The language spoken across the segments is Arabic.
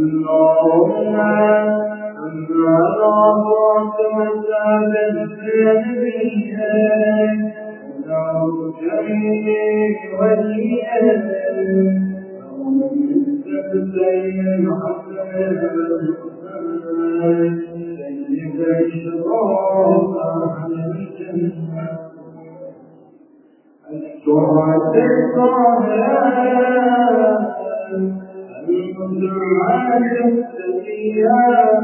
اللهم صل على فاطمة بنت نبيك وزوجه وليا ومن سبتين حسن سيد الشراب أهل الجنة السرعة الصلاة المدعاة السيئة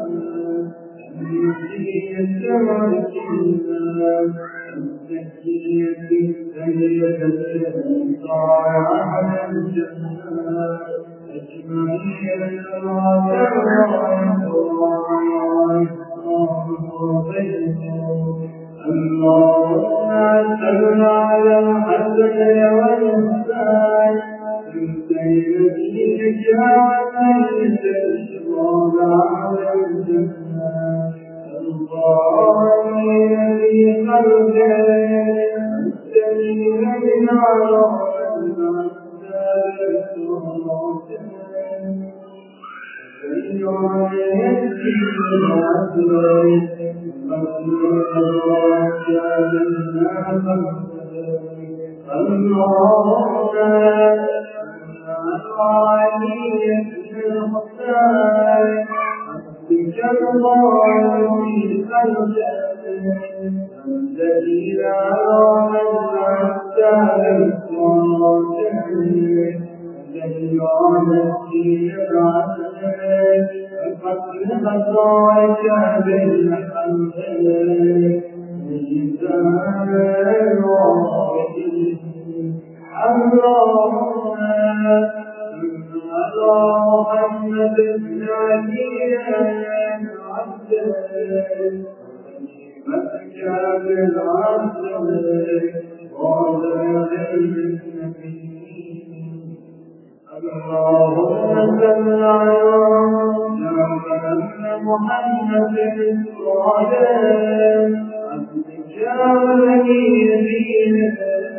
المسيحة والجنة الزكية السيدة الطاعة على الجنة أجمعين اللهم صل على الحسن والحسين سيدتي جعلت الشراب على الجنة الضالين في قلبه السليم من عرب المعتاد الصلاة اللهم محمد بن علي مكة بالعسل وعلى اللهم صل على محمد وعلى عبدك ونبيك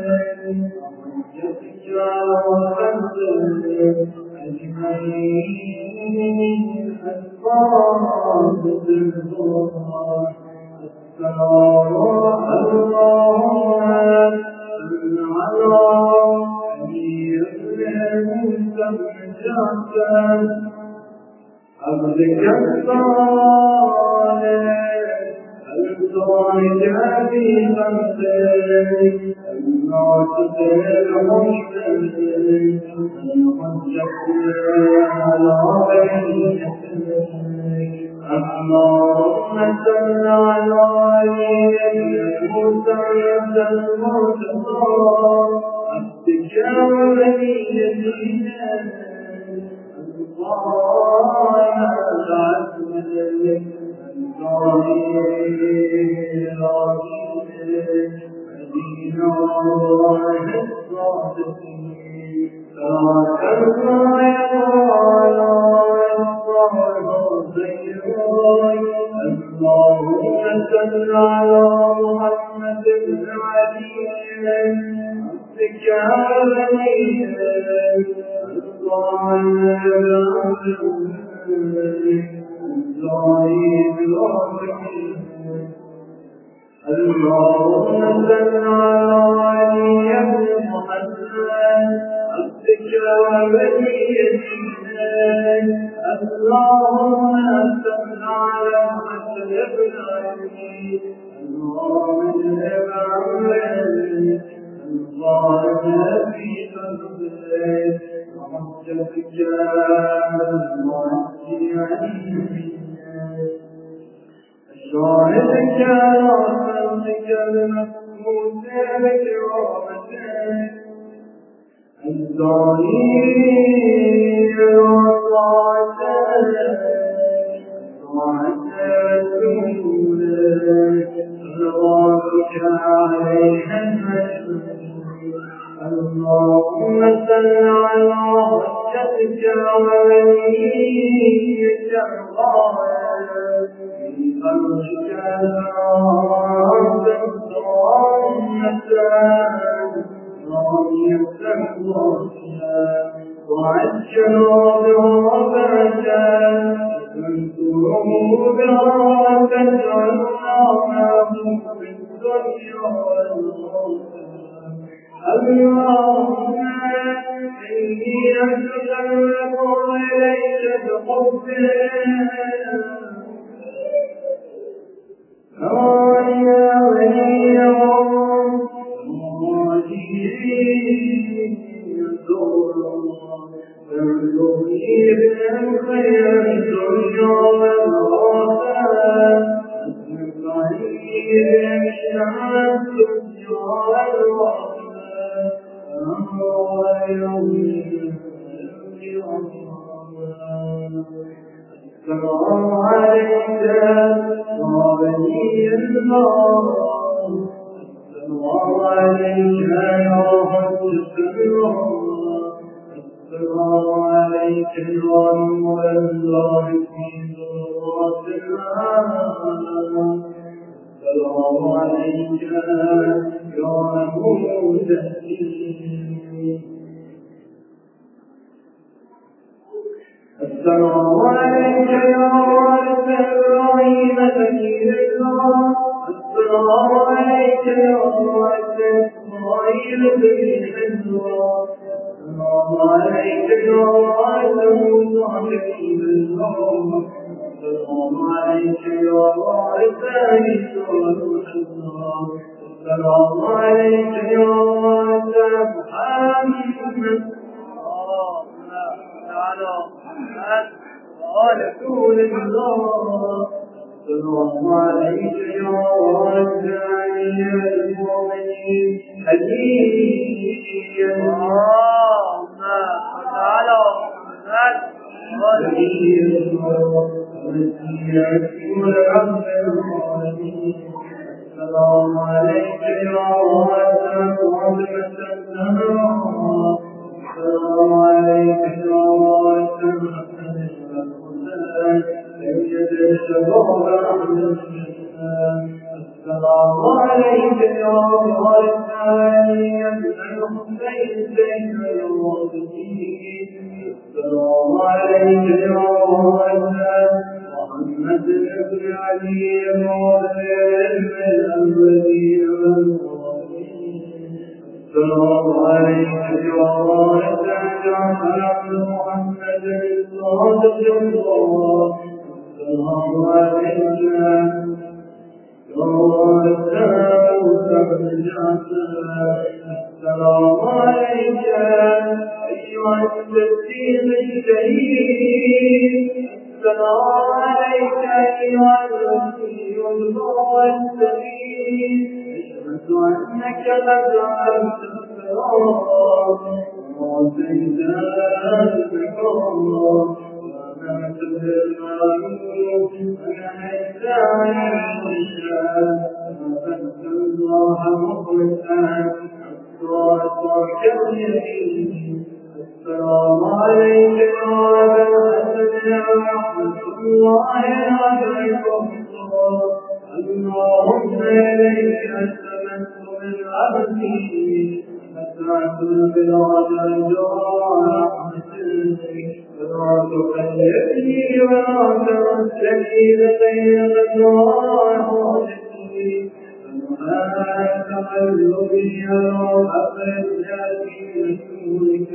وحجتك وخلقك أجمعين الصراط بالصراط اللهم صل على أمير المؤمنين عبدك الصالح في قلبك الناصح المحسن المحجب على بينك اللهم صل على المرتضى عبدك ونبينا اللهم صل على محمد بن علي عبدك ونبيك اللهم صل على علي بن محمد عبدك ونبيك اللهم صل على حسن بن علي اللهم اجعل عملك الظالم في قلبك وحجتك شاهدك وخلقك المفقود بكرامتك الظالم وطاعتك رسولك صلواتك عليها اللهم صل على حجتك وليك الغالب في فرجك راضية وعجل بربك اللهم إني أتقرب إليك بحبك يا ولي فارزقني بالخير الدنيا والآخرة أسلك عني بأشياء الدنيا والآخرة أمر يومي السلام عليك يا ولي الله السلام عليك يا حجة الله السلام عليك يا نور الله في ذرات العالم السلام عليك يا مهتدي السلام عليك يا وارث إبراهيم خليل الله السلام عليك يا وارث إسماعيل خليل الله السلام عليك يا وارث موسى كريم الله السلام عليك يا وارث عيسى روح الله السلام عليك يا وارث محمد تعالى رسول الله السلام عليك يا وارث المؤمنين هديا اللهم تعالى السلام عليك يا وارث عظمة الزهراء السلام عليك يا وارث الحسن والحسين سيد الشباب أحمد السلام عليك يا وارث علي بن الحسين سيد الوارثين السلام عليك يا وارث محمد بن علي وارث الأولين السلام عليك يا وارث جعفر بن محمد الصادق الله السلام عليك يا وارث موسى بن جعفر السلام عليك أيها الصديق الشهيد السلام عليك أيها الوكيل السبيل أشهد أنك قد عرفت الصراط وأتيت الكرام وأمرت بالمعروف ونهيت عن المنكر وعبدت الله مخلصا وأترك اليمين السلام عليك يا أبا الحسن ورحمة الله وبركاته اللهم إليك أسلمت من عبدي أسعدت البلاد رجاء رحمتك ولا تخلفني ولا ترسلني بغير قضاء حاجتي فما تقلبي على أفرجك رسولك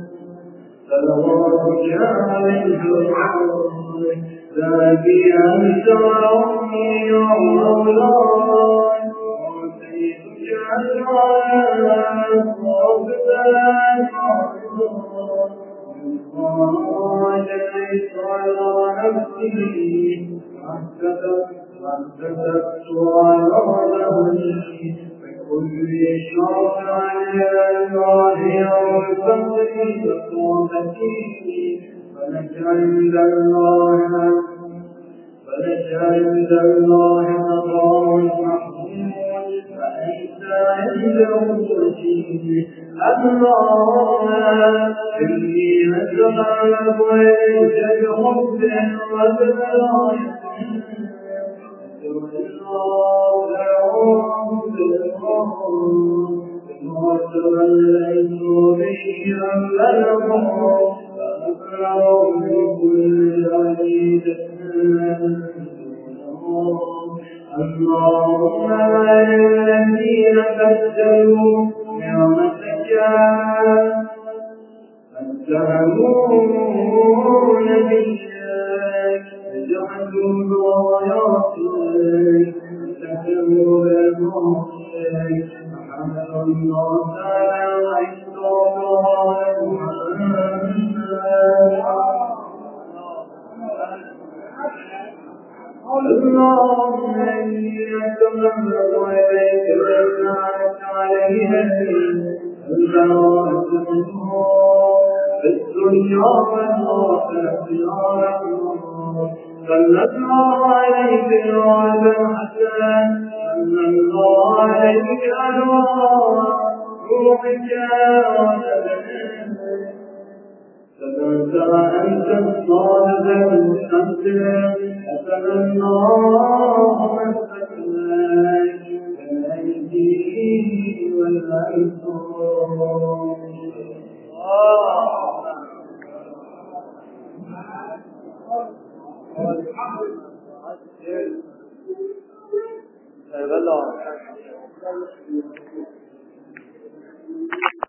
صلواتك عليه وسلم ذاكي أنت ربي يا مولاي وأتيتك أسرارا وأبدان وجنيت على نفسي واحتسبت على نفسي بكل شرع على الله وبفضلي وقوتي فلك عند الله مقام محمود فليس عنده ترشيد اللهم إني أتقرب إليك بحب وبدراية وتوليت به أمله فأبرأ من كل عقيدة اللهم للذين بدلوا نعمتك اتهمون بالله جعلوا براياتك اتهموا بالمعصية فحمل الله اللهم إني أتمنى إليك وأسمعك عليها البراءة منه في الدنيا والآخرة يا رحمن صلى الله عليك الوعد الحسن صلى الله عليك أنوار روحك فكنت أنت الصادق المصدق أتمنى اللهم استكماك بالأيدي والأيسر